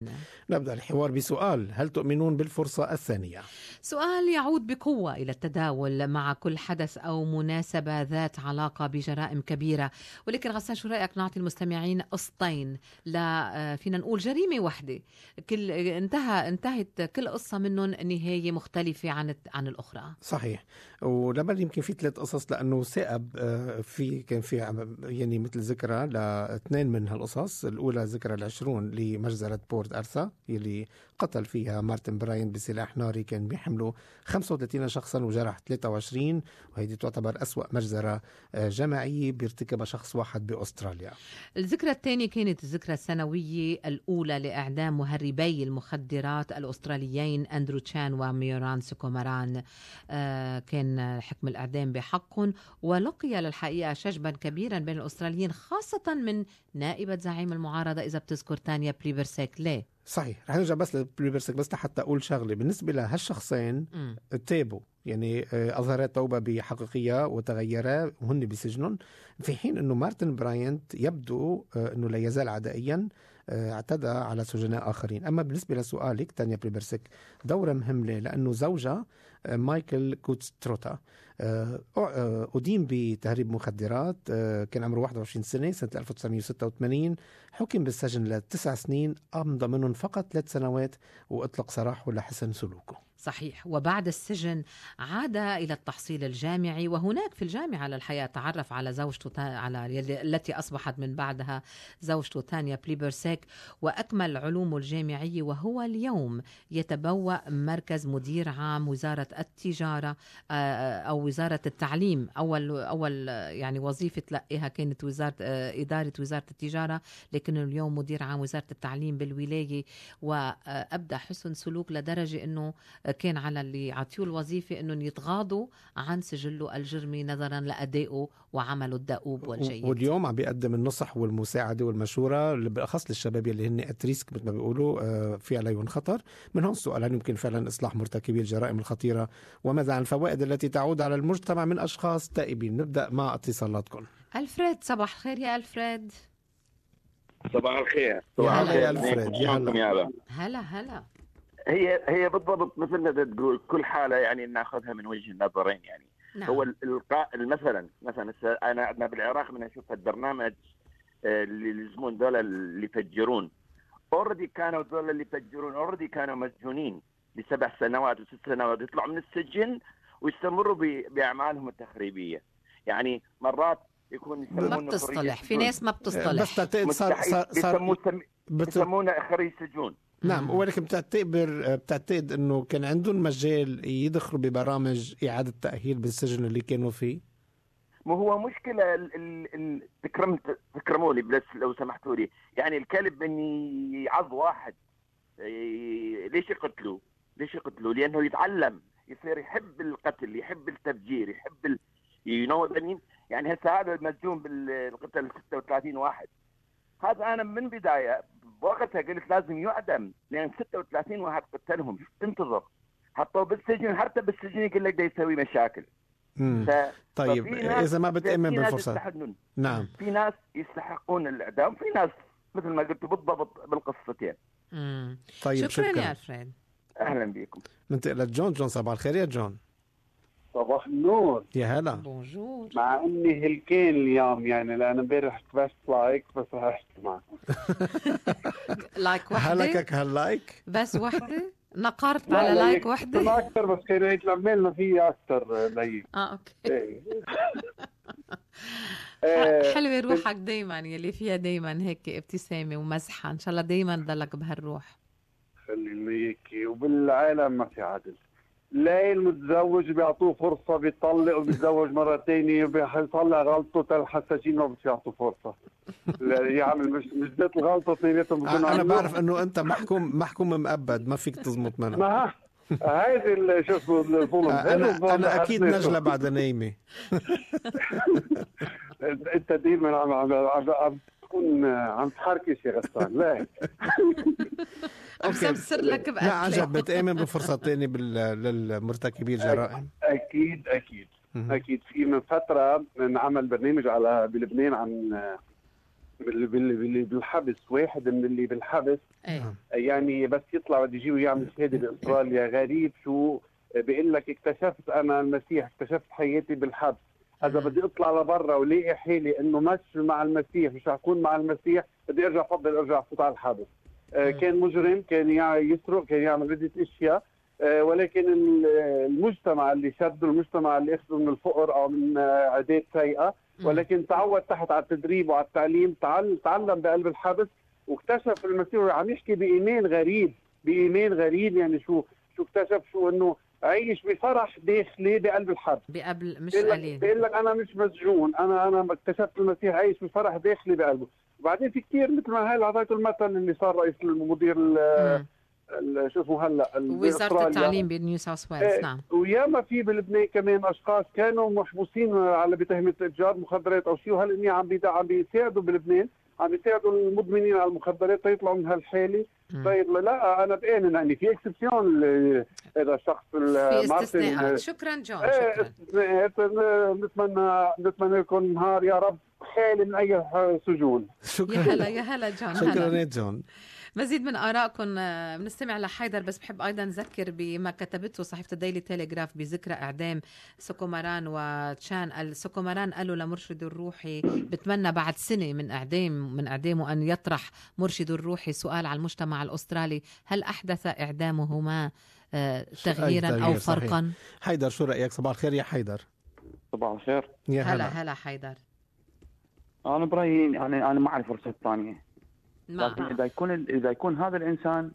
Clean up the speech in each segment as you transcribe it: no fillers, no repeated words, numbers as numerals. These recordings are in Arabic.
نبدأ الحوار بسؤال: هل تؤمنون بالفرصة الثانية؟ سؤال يعود بقوة إلى التداول مع كل حدث أو مناسبة ذات علاقة بجرائم كبيرة. ولكن غسان، شو رأيك نعطي المستمعين قصتين، لا فينا نقول جريمة واحدة انتهت كل قصة منهم نهاية مختلفة عن الأخرى؟ صحيح. ولما يمكن في 3 قصص، لأنه ثائب كان في يعني مثل ذكرى لاثنين من هالقصص. الأولى ذكرى العشرون لمجزرة بورت أرثا اللي قتل فيها مارتن براين بسلاح ناري كان بيحمله 35 شخصا وجرح 23، وهذه تعتبر أسوأ مجزرة جماعية بيرتكبها شخص واحد بأستراليا. الذكرى الثانية كانت الذكرى السنوية الأولى لإعدام مهربي المخدرات الأستراليين أندرو تشان وميوران سكوماران. كان حكم الإعدام بحقهم، ولقي للحقيقة شجبا كبيرا بين الأستراليين، خاصة من نائبة زعيم المعارضة إذا بتذكر تانيا بليبرسيك. ليه؟ صحيح، رح نرجع بس لبليبرسيك بس حتى أقول شغلة بالنسبة لهالشخصين. تابوا يعني أظهرت توبة بحقيقية وتغيرا وهن بسجنهم، في حين أنه مارتن براينت يبدو أنه لا يزال عدائيا اعتدى على سجناء آخرين. أما بالنسبة لسؤالك، تانيا بليبرسيك دورة مهمة لأنه زوجها مايكل كوتستروتا أدين بتهريب مخدرات. كان عمره 21 سنة سنة 1986. حكم بالسجن ل9 سنين، أمضى منهم فقط 3 سنوات وأطلق سراحه لحسن سلوكه. صحيح. وبعد السجن عاد إلى التحصيل الجامعي، وهناك في الجامعة للحياة تعرف على زوجته التي أصبحت من بعدها زوجته تانيا بليبرسيك، وأكمل علومه الجامعية، وهو اليوم يتبوأ مركز مدير عام وزارة التجارة أو وزارة التعليم. أول يعني وظيفة تلقيها كانت إدارة وزارة التجارة، لكن اليوم مدير عام وزارة التعليم بالولاية. وأبدأ حسن سلوك لدرجة أنه كان على اللي عطيوا الوظيفة أنهم يتغاضوا عن سجله الجرمي نظرا لأدائه وعمله الدؤوب والجيد. واليوم عم بيقدم النصح والمساعدة والمشورة بالأخص للشباب اللي هن أتريسك مثل ما بيقولوا في عليهم خطر. من هون السؤال: هل يمكن فعلا إصلاح مرتكبي الجرائم الخطيرة؟ وماذا عن الفوائد التي تعود على المجتمع من أشخاص تائبين؟ نبدأ مع اتصالاتكم. ألفريد، صباح الخير يا ألفريد. صباح الخير. يا هلا يا ألفريد. يا هلا. هي بالضبط مثل ما تقول، كل حالة يعني ناخذها من وجه النظرين. يعني نعم. هو مثلا أنا عندنا بالعراق من أشوف البرنامج اللي يسمون دول اللي يفجرون، أوردي كانوا مسجونين ل7 سنوات و6 سنوات، يطلعوا من السجن ويستمروا بأعمالهم التخريبية. يعني مرات يكون ما بتصطلح، في ناس ما بتصطلح، بس تعتقد يسمونه خريج سجون. نعم، ولكن بتعتقد انه كان عندهم مجال يدخلوا ببرامج اعاده تاهيل بالسجن اللي كانوا فيه؟ ما هو مشكله تكرموا لي بس لو سمحتوا لي. يعني الكلب من يعض واحد ليش يقتلوا؟ لانه يتعلم، يصير يحب القتل، يحب التفجير، يحب يعني هسه هذا المسجون بالقتل 36 واحد، هذا انا من بدايه بوقتها قلت لازم يعدم، لان 36 واحد قتلهم. تنتظر حطوه بالسجن، حتى بالسجن يقول لك ده يسوي مشاكل. طيب اذا ما بتأمن بالفرصه. نعم، في ناس يستحقون الاعدام، في ناس مثل ما قلت بالضبط بالقصتين. طيب شكرا يا ألفريد. اهلا بكم. ننتقل لجون. صباح الخير يا جون. صباح النور. يا هلا. بونجور. مع اني هلكين اليوم يعني، لان امبارح بس لايك بس رح احكي معكم. لايك واحدة؟ هلكك هاللايك بس واحدة؟ نقرت على لايك واحدة؟ ما اكثر، بس كانوا يتلملنا فيه اكثر لايك. اوكي. حلوة روحك دايما، يلي فيها دايما هيك ابتسامة ومزحة. ان شاء الله دايما ضلك بهالروح. خلي ليكي. وبالعالم ما في عدل. لا المتزوج بيعطوه فرصة بيطلق، وبيتزوج مرة تانية بيطلع غلطه، الحساسين ما بيعطوه فرصة. يعمل مش ذات الغلطة اثنيناتهم. أنا بعرف إنه أنت محكوم مؤبد، ما فيك تزمط منه. ما هاي شو اسمه الظلم. أنا أكيد نجلة بعد نايمة. أنت ديما عم تكون عم تحركش يا غسان. لا أبصر لك بقى. لا عجب، بتآمن بفرصة تانية للمرتكبي الجرائم؟ أكيد. في من فترة نعمل برنامج بلبنان عن بالحبس، واحد من اللي بالحبس يعني بس يطلع بده يجي ويعمل شهاده باستراليا. غريب شو بيقول لك اكتشفت انا المسيح، اكتشفت حياتي بالحبس. اذا بدي اطلع لبرا ولاقي حالي انه مش مع المسيح، مش هكون مع المسيح، بدي ارجع افضل ارجع فوت على الحبس. كان مجرم، كان يسرق، كان يعمل عدة اشياء، ولكن المجتمع اللي شده، المجتمع اللي اخذه من الفقر او من عادات سيئه، ولكن تعود تحت على التدريب وعلى التعليم، تعلم بقلب الحبس واكتشف المسيح. عم يحكي بايمان غريب، بايمان غريب. يعني شو اكتشف؟ شو انه عيش بفرح داخلي بقلب الحبس. مش قليل. بيقول لك انا مش مسجون، انا اكتشفت المسيح عايش بفرح داخلي بقلبه. وبعدين في كثير مثل ما هاي اللي اعطيته المثل اللي صار رئيس المدير شو اسمه هلا وزارة التعليم بنيو ساوث ويلز. نعم. وياما في بلبنان كمان اشخاص كانوا محبوسين على بتهمه اتجار مخدرات او شيء، وهلا عم بيساعدوا بلبنان، عم بيساعدوا المدمنين على المخدرات تيطلعوا من هالحاله. طيب لا انا بآمن يعني في اكسبسيون هذا الشخص في استثناءات. شكرا جون. شكرا. نتمنى لكم نهار يا رب خالي من اي سجون. شكرا. يا هلا جون. شكرا جون. مزيد من آرائكم بنستمع لحيدر، بس بحب أيضا نذكر بما كتبته صحيفة الديلي تيليغراف بذكرى إعدام سوكوماران وتشان. السوكوماران قالوا لمرشد الروحي بتمنى بعد سنة من إعدامه أن يطرح مرشد الروحي سؤال على المجتمع الأسترالي: هل أحدث إعدامهما تغييرا أو فرقا؟ حيدر شو رأيك؟ صباح الخير يا حيدر. صباح الخير. يا هلا حيدر. أنا برأيي يعني أنا مع الفرصة الثانية، لكن إذا يكون هذا الإنسان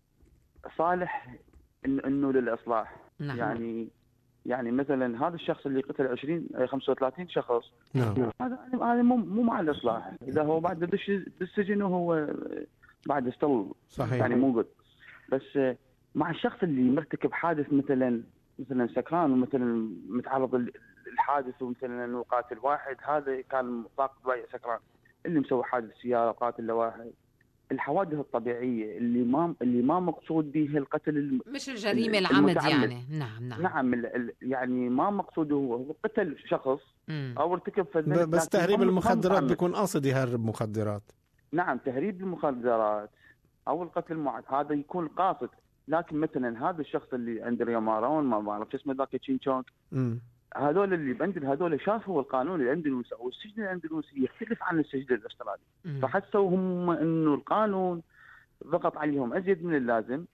صالح إنه للإصلاح. نعم. يعني مثلا هذا الشخص اللي قتل 35 شخص، نعم. هذا مو مع الإصلاح. إذا هو بعد بالسجن وهو بعد استل صحيح. يعني مو قد. بس مع الشخص اللي مرتكب حادث مثلا سكران ومثلا متعرض للحادث ومثلا قاتل واحد، هذا كان طاق ضيق سكران، اللي مسوي حادث سيارة قاتل لواحد. الحوادث الطبيعية اللي ما مقصود به القتل، مش الجريمة العمد يعني. نعم. يعني ما مقصوده هو قتل شخص أو ارتكب فذلك. بس تهريب المخدرات بيكون قاصد يهرب مخدرات. نعم، تهريب المخدرات أو القتل المعد هذا يكون قاصد. لكن مثلا هذا الشخص اللي أندريا مارون ما بعرف اسمه ذاك تشين تشونغ، هذول اللي بندل هذول شافوا القانون الاندلسي او السجن الاندلسي يختلف عن السجن الاسترالي، فحسوا هم انه القانون ضغط عليهم ازيد من اللازم،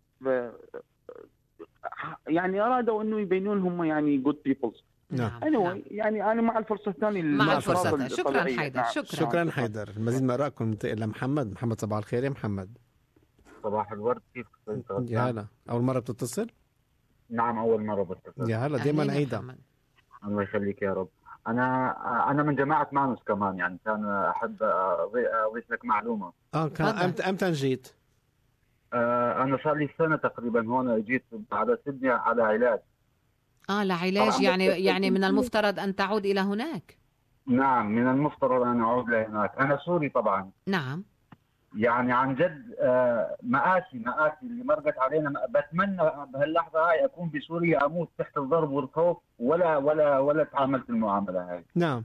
يعني ارادوا انه يبينون هم يعني جود بيبلز. نعم. يعني انا مع الفرصه الثانيه. مع الفرصه. شكرا حيدر. نعم. شكرا حيدر. المزيد من ارائكم ننتقل لمحمد. صباح الخير يا محمد. صباح الورد. كيف انت؟ يا هلا. اول مره بتتصل؟ نعم أول مرة بتصل. يا هلا. دائما عيدا. الله يخليك يا رب. أنا من جماعة مانوس كمان، يعني كان أحب أضيف لك معلومة. كان أمتى جيت؟ أنا صار لي سنة تقريبا هون، جيت على سيدني على علاج. لعلاج. يعني من المفترض أن تعود إلى هناك. نعم، من المفترض أن أعود لهناك. أنا سوري طبعا. نعم. يعني عن جد مآسي اللي مرقت علينا. بتمنى بهاللحظة هاي أكون بسوريا أموت تحت الضرب والخوف، ولا تعاملت المعاملة هاي. نعم.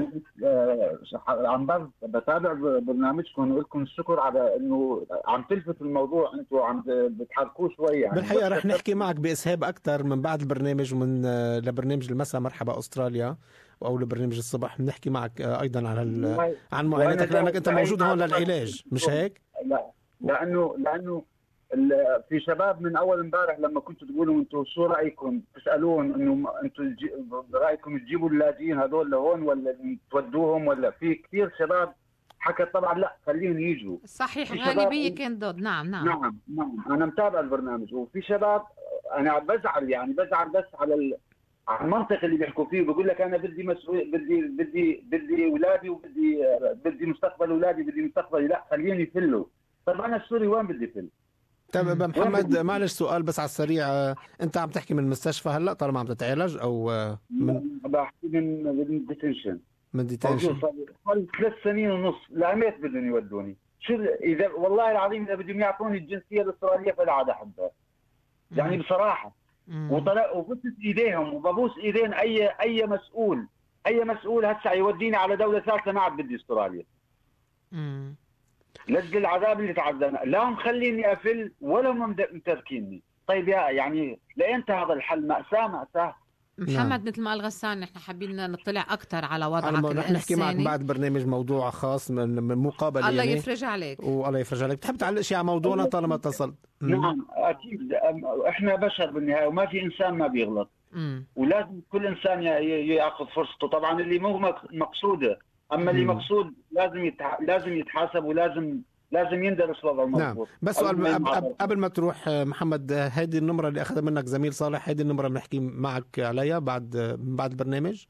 عم بتابع برنامجكم ولكم الشكر على انه عم تلفت الموضوع، انتم عم بتحركوه شوي. يعني بالحقيقه رح نحكي معك باسهاب اكثر من بعد البرنامج، ومن لبرنامج المساء مرحبا استراليا او لبرنامج الصبح بنحكي معك ايضا عن معاناتك، لانك انت موجود هون للعلاج، مش هيك؟ لا، لانه في شباب من اول امبارح لما كنتوا تقولوا انتم شو رايكم، تسالون انه انتم رايكم تجيبوا اللاجئين هذول لهون ولا تودوهم، ولا في كثير شباب حكى طبعا لا خليهم يجوا. صحيح، غالبيه كان ضد. نعم انا متابع البرنامج، وفي شباب انا بزعل بس على المنطق اللي بيحكوا فيه. بقول لك انا بدي مسؤول، بدي اولادي، بدي مستقبل اولادي، بدي مستقبلي. لا خليني يفلوا. طب انا السوري وين بدي فل؟ طيب محمد معلش سؤال بس على السريع، انت عم تحكي من المستشفى هلا طالما عم تتعالج او بحكي من ديتنشن؟ من ديتنشن. صار 3 سنين ونص لعميت بدهم يودوني. شو اذا والله العظيم اذا بدهم يعطوني الجنسيه الاستراليه فلا عاد احبها، يعني بصراحه. وبوس ايديهم وببوس ايدين اي مسؤول هسه يوديني على دوله ثالثه، ما عاد بدي استراليا. لجل العذاب اللي تعذبنا، لا مخليني افل ولا متركيني. طيب يعني لأنت هذا الحل مأساة. محمد مثل ما قال غسان، نحن حابين نطلع اكثر على وضعك الانساني. رح نحكي معك بعد برنامج موضوع خاص من مقابله. الله يعني يفرج عليك والله يفرج عليك. بتحب تعلق شيء على موضوعنا طالما اتصلت؟ نعم اكيد، احنا بشر بالنهايه وما في انسان ما بيغلط. ولازم كل انسان ياخذ فرصته. طبعا اللي مو مقصوده، اما اللي مقصود لازم يتحاسب ولازم يندرس وضعه مضبوط. نعم. بس سؤال قبل ما تروح محمد، هيدي النمرة اللي أخذها منك زميل صالح، هيدي النمرة بنحكي معك عليها بعد البرنامج.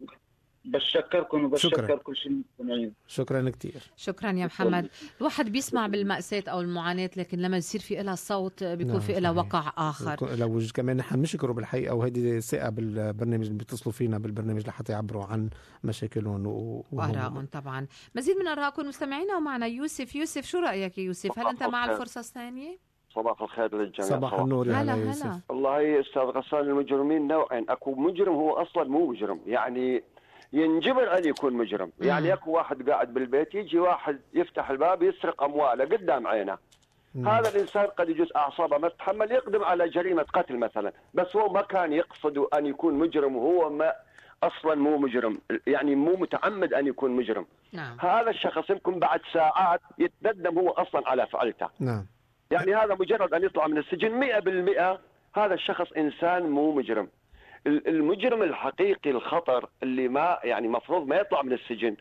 بشكركم وبشكر كل شيء المستمعين. شكرا كتير. شكرا يا محمد. الواحد بيسمع بالمأساة أو المعاناة، لكن لما يصير في إلها صوت بيكون في إلها وقع آخر. لو كمان نحن بنشكره بالحقيقة، وهيدي ثقة بالبرنامج اللي بيتصلوا فينا بالبرنامج لحتى يعبروا عن مشاكلهم وآرائهم. طبعا مزيد من آرائكم مستمعينا. ومعنا يوسف. شو رأيك يا يوسف؟ هل أنت مع الفرصة الثانية؟ صباح الخير للجميع. صباح النور يا هلا. والله أستاذ غسان، المجرمين نوعين. أكو مجرم هو أصلا مو مجرم، يعني ينجبر أن يكون مجرم. يعني أكو واحد قاعد بالبيت، يجي واحد يفتح الباب يسرق أمواله قدام عينه. هذا الإنسان قد يجوز أعصابه ما تتحمل، يقدم على جريمة قتل مثلا، بس هو ما كان يقصد أن يكون مجرم، وهو ما أصلا مو مجرم، يعني مو متعمد أن يكون مجرم. نعم. هذا الشخص يمكن بعد ساعات يتندم هو أصلا على فعلته. نعم. يعني هذا مجرد أن يطلع من السجن 100% هذا الشخص إنسان مو مجرم. المجرم الحقيقي الخطر اللي ما يعني مفروض ما يطلع من السجن،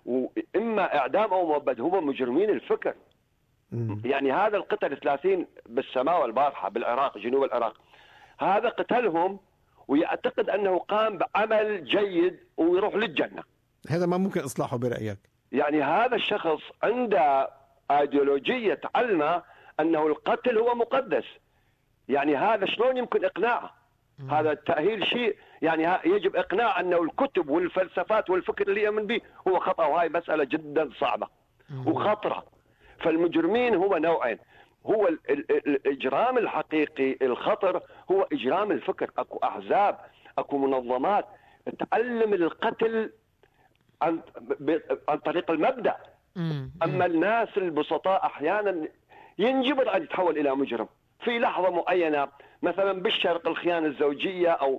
وإما إعدام أو مؤبد، هو مجرمين الفكر. يعني هذا القتل 30 بالسماوة البارحة بالعراق، جنوب العراق، هذا قتلهم ويعتقد أنه قام بعمل جيد ويروح للجنة. هذا ما ممكن إصلاحه برأيك؟ يعني هذا الشخص عنده أيديولوجية تعلمه أنه القتل هو مقدس. يعني هذا شلون يمكن إقناعه؟ هذا التأهيل شيء، يعني يجب إقناع أنه الكتب والفلسفات والفكر اللي يؤمن به هو خطأ، وهي مسألة جدا صعبة وخطرة. فالمجرمين هو نوعين. هو الإجرام الحقيقي الخطر هو إجرام الفكر. أكو أحزاب، أكو منظمات تعلم القتل عن طريق المبدأ. أما الناس البسطاء أحيانا ينجبر أن يتحول إلى مجرم في لحظة معينة، مثلا بالشرق الخيانة الزوجية أو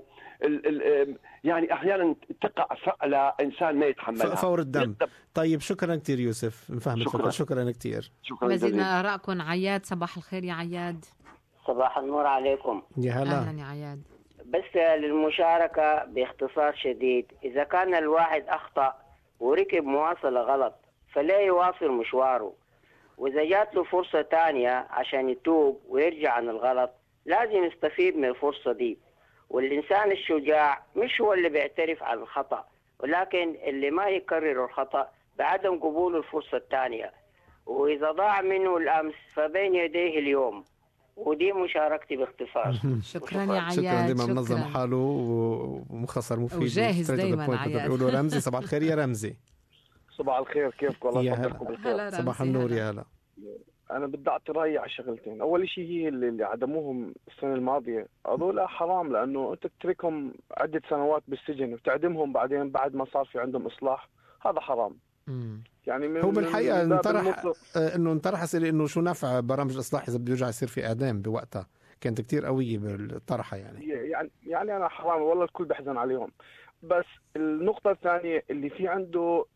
يعني أحيانا تقع فعل إنسان ما يتحملها فور الدم. طيب شكرا كتير يوسف، نفهم الفكرة. شكرا كتير. مزيد من آرائكم. عياد، صباح الخير يا عياد. صباح النور عليكم. يا هلا. أهلا يا عياد. بس للمشاركة باختصار شديد، إذا كان الواحد أخطأ وركب مواصلة غلط فلا يواصل مشواره، وإذا جات له فرصة تانية عشان يتوب ويرجع عن الغلط لازم يستفيد من الفرصة دي. والإنسان الشجاع مش هو اللي بيعترف عن الخطأ، ولكن اللي ما يكرر الخطأ بعدم قبول الفرصة الثانية. وإذا ضاع منه الأمس فبين يديه اليوم. ودي مشاركتي باختصار. شكرا يا عياد. شكرا. دايما منظم حاله ومختصر مفيد وجاهز دايما عياد. بيقولوا رمزي. صباح الخير يا رمزي. صباح الخير، كيفك؟ والله يصبحكم بالخير. صباح النور يا هلا. أنا بدي أعطي رأيي على شغلتين. أول شيء هي اللي عدموهم السنة الماضية، هذول حرام، لأنه أنت تتركهم عدة سنوات بالسجن وتعدمهم بعدين بعد ما صار في عندهم إصلاح، هذا حرام. يعني هو بالحقيقة انطرح أسئلة إنه شو نفع برامج الإصلاح إذا بده يرجع يصير في إعدام بوقتها. كانت كتير قوية بالطرحة يعني أنا حرام والله، الكل بحزن عليهم. بس النقطة الثانية اللي في عنده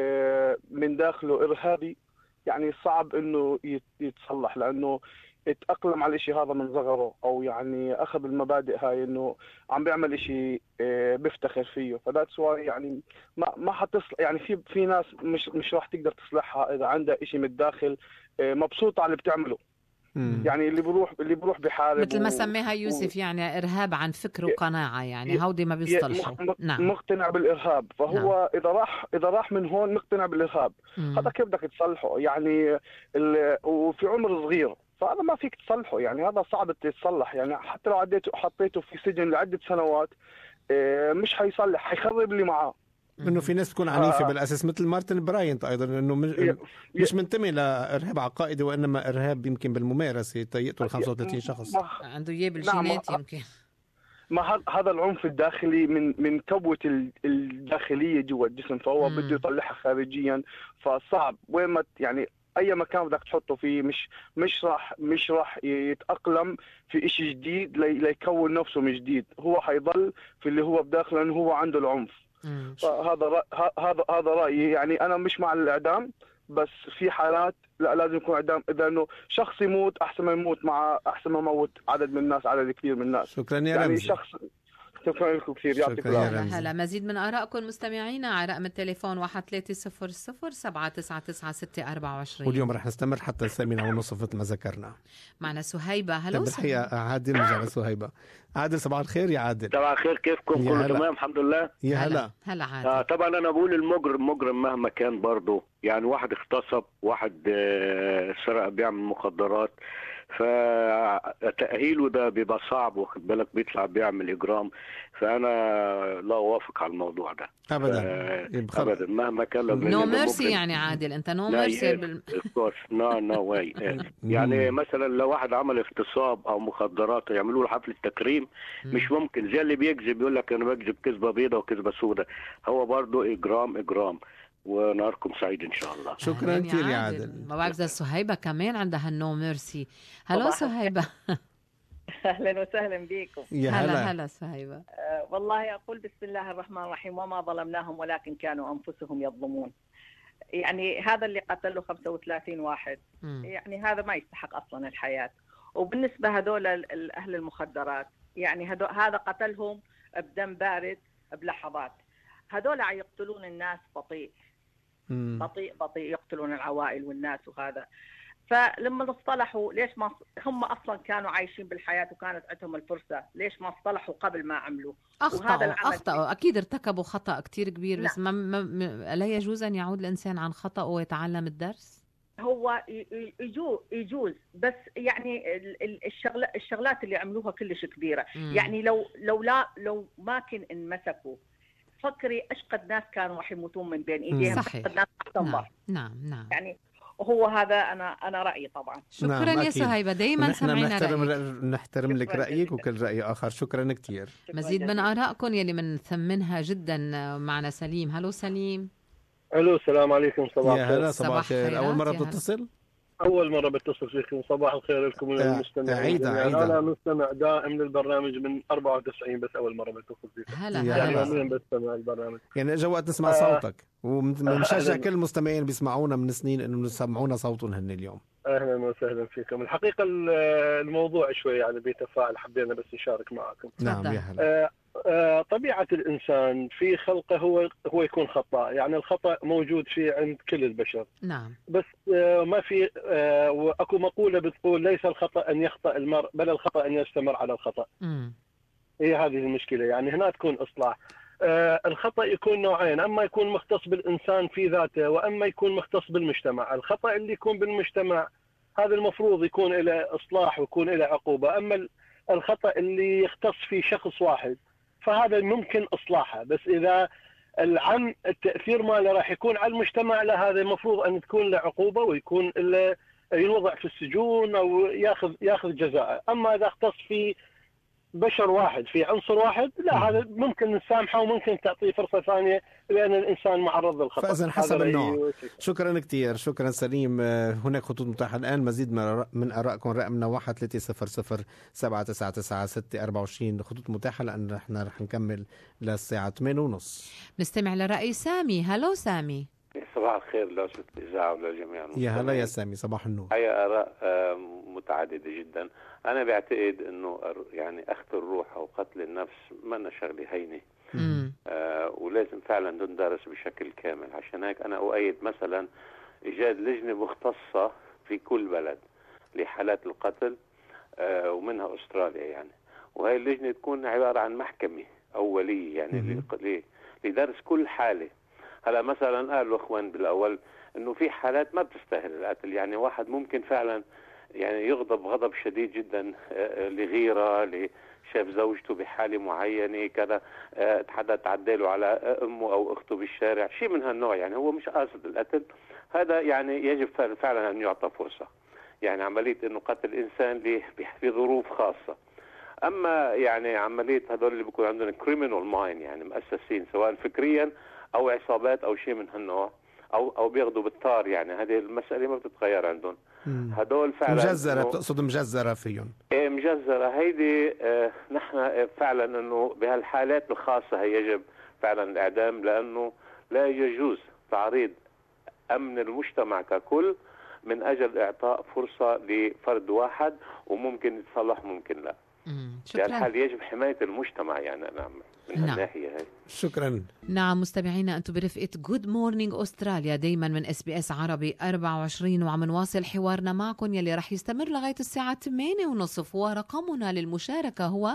من داخله إرهابي، يعني صعب إنه يتصلح، لأنه اتأقلم على الشيء هذا من صغره، أو يعني أخذ المبادئ هاي إنه عم بيعمل شيء بيفتخر فيه. فذات سواء يعني ما حتصلح. يعني في ناس مش راح تقدر تصلحها إذا عندها شيء من الداخل مبسوطة على اللي بتعمله. يعني اللي بيروح بحارب مثل ما سميها يوسف، يعني إرهاب عن فكر وقناعة، يعني هودي ما بيصطلحوا. نعم. مقتنع بالإرهاب، فهو نعم. إذا راح من هون مقتنع بالإرهاب، هذا كيف بدك تصلحه؟ يعني وفي عمر صغير، فهذا ما فيك تصلحه. يعني هذا صعب تتصلح. يعني حتى لو حطيته في سجن لعدة سنوات مش حيصلح، حيخرب اللي معاه. انه في ناس تكون عنيفه بالاساس، مثل مارتن براينت ايضا، انه مش منتمي لارهاب عقائدي، وانما ارهاب يمكن بالممارسه يقتل 35 شخص. عنده اياه بالجينات. نعم. يمكن ما هذا العنف الداخلي من كبوة الداخلية جوا الجسم، فهو بده يطلعها خارجيا، فصعب. وين ما يعني اي مكان بدك تحطه فيه مش راح يتاقلم في إشي جديد ليكون نفسه من جديد. هو حيضل في اللي هو بداخله لانه هو عنده العنف. هذا رايي. يعني انا مش مع الاعدام، بس في حالات لا لازم يكون اعدام. اذا انه شخص يموت احسن ما يموت عدد من الناس، عدد كثير من الناس. شكرا يا يعني رمزي. شكرا لكم كثير، يعطيكم العافيه. هلا مزيد من آرائكم مستمعينا على رقم التليفون 1300 واليوم رح نستمر حتى 8:30 مثل ما ذكرنا. معنا سهيبة. هلا بالحقيقة عادل، نرجع لسهيبة. عادل صباح الخير يا عادل. صباح الخير، كيفكم؟ كله تمام الحمد لله. يا هلا. هلا عادل. طبعا انا بقول المجرم مهما كان برضه، يعني واحد اغتصب، واحد سرق، بيعمل مخدرات، فتأهيله ده بيبقى صعب، واخد بالك، بيطلع بيعمل إجرام. فأنا لا أوافق على الموضوع ده أبدا مهما كان. نو ميرسي يعني عادل، أنت نو ميرسي نو واي. يعني مثلا لو واحد عمل اغتصاب أو مخدرات يعملوا له حفلة تكريم، مش ممكن. زي اللي بيكذب يقول لك أنا بكذب كذبة بيضة وكذبة سودة، هو برضه إجرام. ونهاركم سعيد ان شاء الله. شكرا كثير يا عادل. ما بعرف اذا سهيبة كمان عندها النو ميرسي. هلو سهيبة. اهلا وسهلا بكم. هلا سهيبة. والله اقول بسم الله الرحمن الرحيم. وما ظلمناهم ولكن كانوا انفسهم يظلمون. يعني هذا اللي قتله 35 واحد يعني هذا ما يستحق اصلا الحياة. وبالنسبة هذول اهل المخدرات، يعني هذا قتلهم بدم بارد بلحظات. هذول يقتلون الناس بطيء يقتلون العوائل والناس وهذا. فلما اصطلحوا ليش ما هم اصلا كانوا عايشين بالحياة وكانت عندهم الفرصة، ليش ما اصطلحوا قبل ما عملوا؟ أخطأوا أكيد ارتكبوا خطأ كتير كبير. بس لا يجوز أن يعود الإنسان عن خطأه ويتعلم الدرس. هو يجوز بس يعني الشغلات اللي عملوها كلش كبيرة. يعني لو ما كان انمسكوا، فكري ايش قد ناس كانوا راح يموتون من بين ايديهم. صحيح. قد ناس تنظر. نعم. يعني وهو هذا انا رايي طبعا. شكرا يا سهيبة، دايما سمعنا نحترم لك رايك وكل راي اخر. شكرا كثير. مزيد من ارائكم يلي بنثمنها جدا. معنا سليم. هلو سليم. الو السلام عليكم. صباح الخير. يا هلا صباح الخير. اول مره بتتصل؟ أول مرة بتصل فيكم. صباح الخير لكم وللمستمعين. أنا مستمع دائم للبرنامج من 94، بس أول مرة بتصل فيكم. يعني يوميا بستمع البرنامج. يعني إجا وقت نسمع صوتك، ومنشجع كل المستمعين بيسمعونا من سنين إنه يسمعونا صوتهم هن اليوم. أهلا وسهلا فيكم. الحقيقة الموضوع شوي يعني بيتفاعل، حبينا بس نشارك معكم. نعم يا هلا. طبيعة الإنسان في خلقه هو يكون خطاء. يعني الخطأ موجود فيه عند كل البشر. نعم. بس ما في أكو مقولة بتقول ليس الخطأ أن يخطأ المرء، بل الخطأ أن يستمر على الخطأ. هي هذه المشكلة. يعني هنا تكون إصلاح. الخطأ يكون نوعين، أما يكون مختص بالإنسان في ذاته، وأما يكون مختص بالمجتمع. الخطأ اللي يكون بالمجتمع هذا المفروض يكون إلى إصلاح ويكون إلى عقوبة. أما الخطأ اللي يختص في شخص واحد فهذا ممكن إصلاحه، بس إذا العم التأثير ماله راح يكون على المجتمع، لا هذا المفروض أن تكون له عقوبة ويكون ينوضع في السجون أو ياخذ جزاء. أما إذا اختص في بشر واحد، في عنصر واحد، لا هذا ممكن نسامحه وممكن تعطيه فرصة ثانية، لأن الإنسان معرض للخطأ. فإذن حسب النوع. شكرا كثير. شكرا سليم. هناك خطوط متاحة الآن. مزيد من آرائكم. رقمنا 1300-649-624. خطوط متاحة لأن احنا رح نكمل للساعة 8:30. نستمع لرأي سامي. هلو سامي. صباح الخير لوسط الإذاعة وللجميع. يا هلا يا سامي. صباح النور. هي آراء متعددة جدا. أنا بعتقد أنه يعني أخذ الروح أو قتل النفس ما شغلة هينة. ولازم فعلا تندرس بشكل كامل. عشان هيك أنا أؤيد مثلا إيجاد لجنة مختصة في كل بلد لحالات القتل، ومنها أستراليا يعني. وهي اللجنة تكون عبارة عن محكمة أولية يعني لدرس كل حالة. هلا مثلا قالوا اخوان بالاول انه في حالات ما بتستاهل القتل. يعني واحد ممكن فعلا يعني يغضب غضب شديد جدا لغيره، شاف زوجته بحاله معينه كذا، حدا تعدى له على امه او اخته بالشارع، شيء من هالنوع. يعني هو مش قاصد القتل. هذا يعني يجب فعلا ان يعطى فرصه. يعني عمليه انه قتل انسان في ظروف خاصه. اما يعني عمليه هذول اللي بيكون عندهم كريمينال ماين، يعني مؤسسين سواء فكريا او عصابات او شيء من هالنوع، او بياخذوا بالطار، يعني هذه المساله ما بتتغير عندهم. هدول فعلا مجزره، بتقصد مجزره فيهم؟ ايه مجزره هيدي. نحن فعلا انه بهالحالات الخاصه هي يجب فعلا الاعدام، لانه لا يجوز تعريض امن المجتمع ككل من اجل اعطاء فرصه لفرد واحد، وممكن يتصلح ممكن لا. بهالحال يجب حمايه المجتمع، يعني نعم من الناحيه هاي. شكرا. نعم مستمعينا، أنتم برفقة جود مورنينج أستراليا دايما من SBS عربي 24، وعم نواصل حوارنا معكم يلي رح يستمر لغاية الساعة 8:30. ورقمنا للمشاركة هو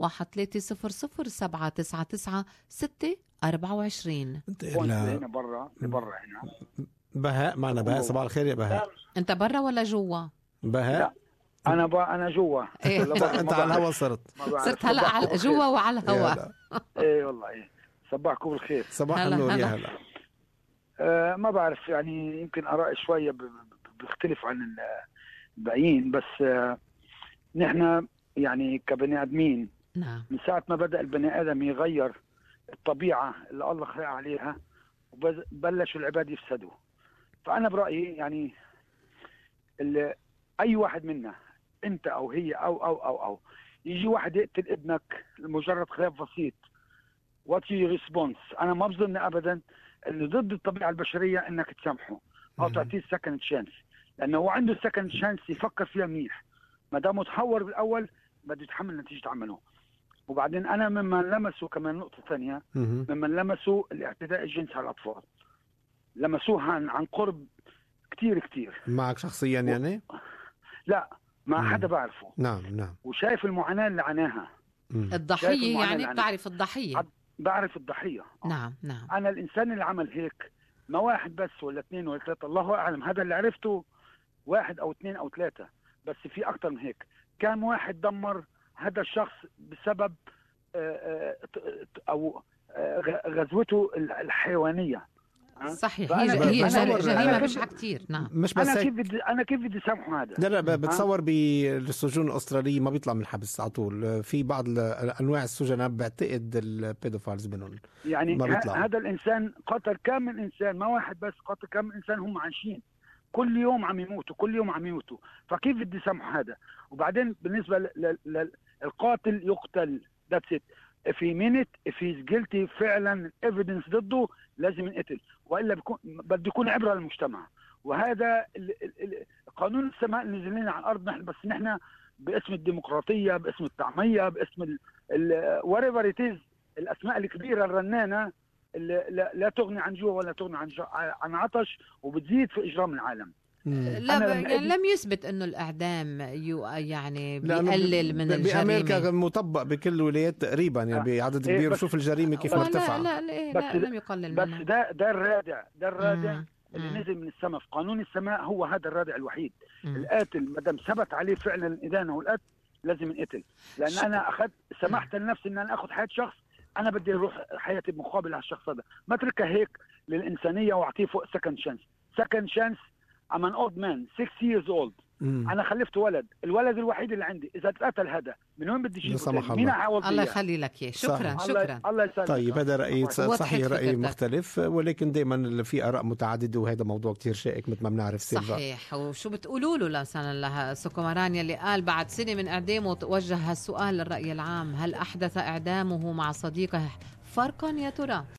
1300799 هنا برا هنا. بهاء معنا. بهاء صباح الخير يا بهاء. أنت برا ولا جوا؟ بهاء أنا جوا. إيه. أنت على الهوا صرت هلا جوا وعلى الهوا. إيه والله إيه. صباحكم بالخير. صباح النور يا هلا. ما بعرف، يعني يمكن آراء شوية بيختلف عن الباقيين، بس نحن يعني كبني آدمين من ساعة ما بدأ البني آدم يغير الطبيعة اللي الله خلق عليها وبلشوا العباد يفسدوا. فأنا برأيي يعني أي واحد منا، أنت أو هي أو يجي واحد يقتل ابنك لمجرد خلاف بسيط، وات يو ريسبونس؟ أنا ما بظن أبدا إنه ضد الطبيعة البشرية إنك تسامحه أو تعطيه سكند شانس، لأنه هو عنده سكند شانس يفكر فيها منيح. ما دام متحور بالأول بده يتحمل نتيجة عمله. وبعدين أنا ممن لمسوا كمان نقطة ثانية، ممن لمسوا الاعتداء الجنسي على الأطفال، لمسوها عن قرب كتير. معك شخصيا يعني؟ لا، مع حدا بعرفه. نعم. وشايف المعاناة اللي عناها. الضحية يعني بتعرف الضحية؟ بعرف الضحية. نعم. أنا الإنسان اللي عمل هيك ما واحد بس ولا 2 ولا 3، الله أعلم. هذا اللي عرفته 1 أو 2 أو 3، بس في أكتر من هيك. كان واحد دمر هذا الشخص بسبب أو غزوته الحيوانية. صحيح. هي جريمة بشعة كتير. نعم. مش بس أنا كيف بدي سامحه هذا؟ لا بتصور بالسجون الأسترالية ما بيطلع من الحبس على طول. في بعض أنواع السجناء بعتقد البيدوفايلز منهم يعني هذا الإنسان قتل كامل إنسان، ما واحد بس، قتل كامل إنسان. هم عايشين كل يوم عم يموتوا، فكيف بدي سامحه هذا؟ وبعدين بالنسبة للقاتل يقتل، that's it. if he's guilty فعلا evidence ضده لازم ينقتل، وإلا بده يكون عبرة للمجتمع. وهذا قانون السماء اللي نزل لنا على الأرض بس نحن باسم الديمقراطية، باسم الطعمية، باسم whatever it is، الأسماء الكبيرة الرنانة اللي لا تغني عن جوع ولا تغني عن عطش، وبتزيد في إجرام العالم. لا يعني لم يثبت انه الاعدام يعني بيقلل من الجريمه. بامريكا مطبق بكل الولايات تقريبا، يعني بعدد كبير. وشوف الجريمه كيف ارتفع. لا لم يقلل منها. بس ده الرادع اللي نزل من السماء في قانون السماء. هو هذا الرادع الوحيد. القاتل ما دام ثبت عليه فعلا الادانه والقتل لازم ينقتل. لان انا سمحت لنفسي ان انا اخذ حياه شخص، انا بدي اروح حياتي بمقابل هالشخص هذا. ما اتركها هيك للانسانيه واعطيه فوق سكند شانس. I'm an old man 6 years old. أنا خلفت ولد، الولد الوحيد اللي عندي. إذا اتقتل هذا من وين بدي أجيبه؟ مين هحاول؟ الله يخلي لك إياه. شكرا. الله يسلمك. طيب هذا رأي صحيح، رأي مختلف، ولكن دائما في آراء متعددة، وهذا موضوع كتير شائك مثل ما بنعرف. سيلفا صحيح. وشو بتقولوا له لها سوكومارانيا اللي قال بعد سنة من إعدامه توجه هالسؤال للرأي العام: هل أحدث إعدامه مع صديقه فرقا يا ترى؟